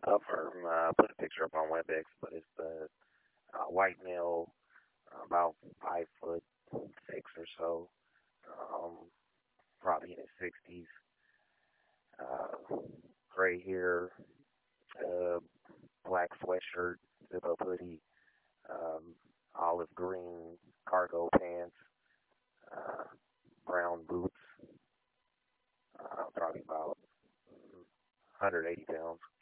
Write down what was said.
firm. I put a picture up on WebEx, but it's the white male, about 5'6" or so, um, probably in his 60s, uh, gray hair, uh, black sweatshirt, zip up hoodie, um, olive green cargo pants, uh, brown boots, probably about 180 pounds.